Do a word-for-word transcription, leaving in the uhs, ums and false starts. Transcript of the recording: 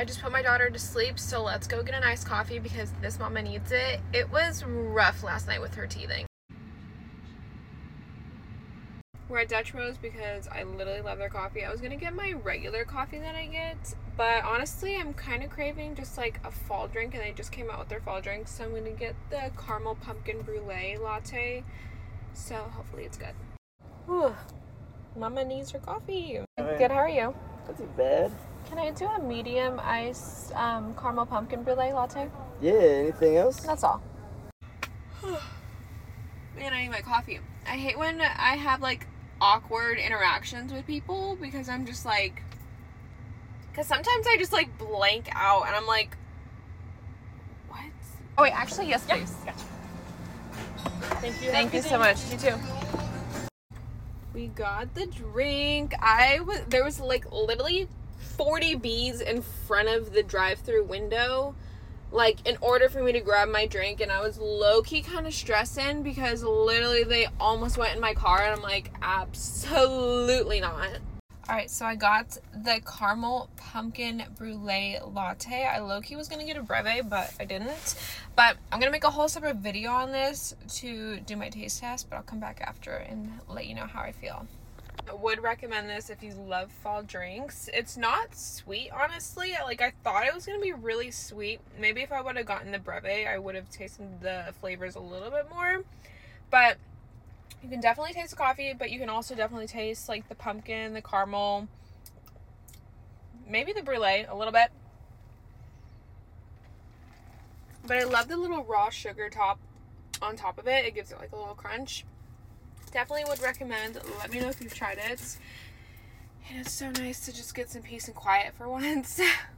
I just put my daughter to sleep, so let's go get an iced coffee because this mama needs it. It was rough last night with her teething. We're at Dutch Bros because I literally love their coffee. I was gonna get my regular coffee that I get, but honestly, I'm kind of craving just like a fall drink, and they just came out with their fall drink, so I'm gonna get the caramel pumpkin brulee latte. So hopefully it's good. Whew. Mama needs her coffee. Right. Good, how are you? Not too bad. Can I do a medium iced um, caramel pumpkin brulee latte? Yeah, anything else? That's all. Man, I need my coffee. I hate when I have like awkward interactions with people because I'm just like, because sometimes I just like blank out and I'm like, what? Oh wait, actually, yes, please. Yep. Gotcha. Thank you. Thank you so much. You too. We got the drink. I was there was like literally forty bees in front of the drive-through window, like in order for me to grab my drink, and I was low-key kind of stressing because literally they almost went in my car, and I'm like, absolutely not. All right, so I got the caramel pumpkin brulee latte. I low-key was gonna get a breve, but I didn't. But I'm gonna make a whole separate video on this to do my taste test, but I'll come back after and let you know how I feel. I would recommend this if you love fall drinks. It's not sweet, honestly. Like, I thought it was gonna be really sweet. Maybe if I would have gotten the breve, I would have tasted the flavors a little bit more. But you can definitely taste the coffee, but you can also definitely taste like the pumpkin, the caramel, maybe the brulee a little bit. But I love the little raw sugar top on top of it. It gives it like a little crunch. Definitely would recommend. Let me know if you've tried it. And it's so nice to just get some peace and quiet for once.